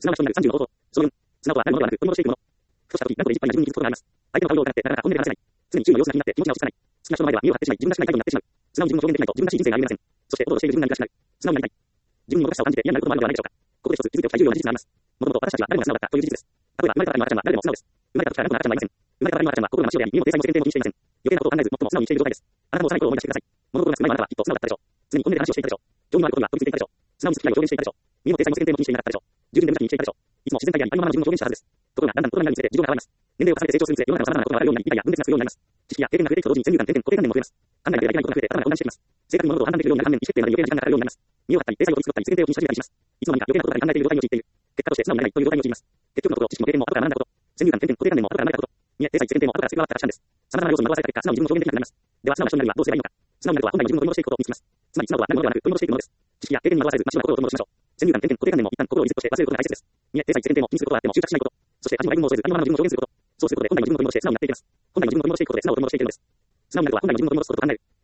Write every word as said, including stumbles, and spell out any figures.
すなわちとなるさんじゅうの方法。そのよん、すなわちなるものではなく、取り戻していくもの。ふとした時、何とでいっぱいな自分に気づくことがあります。相手の顔色を疑って、なかなか本音で話せない。常に周囲の様子が気になって気持ちが落ち着かない。好きな人の前では身を張ってしまい、自分らしくない態度になってしまう。素直に自分を表現できないと自分らしい人生が歩めません。そして、おどおどしている自分が苦しくなる。素直になりたい。自分にもどかしさを感じて嫌になることもあるのではないでしょうか。ここで一つ気づいておきたい重要な事実があります。もともと私たちは誰もが素直だったという事実です。例えば、生まれた時の赤ちゃんは誰でも素直です。生まれた時から何個の赤ちゃんはいません。生まれた時の赤ちゃんは心が真っ白であり、身も定裁も前提も気にしていません。余計なことを考えず、最も素直にしている状態です。あなたも幼い頃を思い出してください。物心がつく前のあなたはきっと素直だったでしょう。常に本音で話をしていたでしょう。情にのあることには取り付いていたでしょう。素直に好き嫌いを表現していたでしょう。身も定裁も前提も気にしていなかったでしょう。十分で無邪気にしていたでしょう。いつも自然体であり、ありのままの自分を表現したはずです。ところが、だんだん大人になるにつれて自分が変わります。年齢を重ねて成長するにつれ、世の中の様々なことが分かるようになり、理解や分別がつくようになります。知識や経験が増えていくと同時に先入観、偏見、固定観念も増えます。考えなければいけないことが増えて、頭が混乱していきます。正確に物事を判断できるようになる反面、意思決定まで余計な時間がかかるようになります。身を張ったり、定裁を取り作ったり、世間体を気にし始めたりします。いつの間にか余計なことばかり考えている状態に陥っている。結果として素直になれないという状態に陥ります。結局のところ、知識も経験も後から学んだこと、先入観、偏見、固定観念も後から生まれたこと、見え、定裁、世間体も後から付け加わったアクションです。様々な要素に惑わされた結果、素直に自分を表現できなくなります。では、素直な人になるにはどうすればいいのか。素直になるとは本来の自分を取り戻していくことを見つけます。つまり、素直とはなるものではなく、取り戻していくものです。知識や経験に惑わされず、真っ白な心を取り戻しましょう。先入観、偏見、固定観念も一旦心をリセットして忘れることが大切です。見え、定裁、世間体も気にすることはあっても執着しないこと。そして、味も外分も恐れず、ありのままの自分を表現すること。そうすることで、本来の自分を取り戻して素直になっていきます。本来の自分を取り戻していくことで素直を取り戻していけるのです。素直になるとは本来の自分を取り戻すことと考える。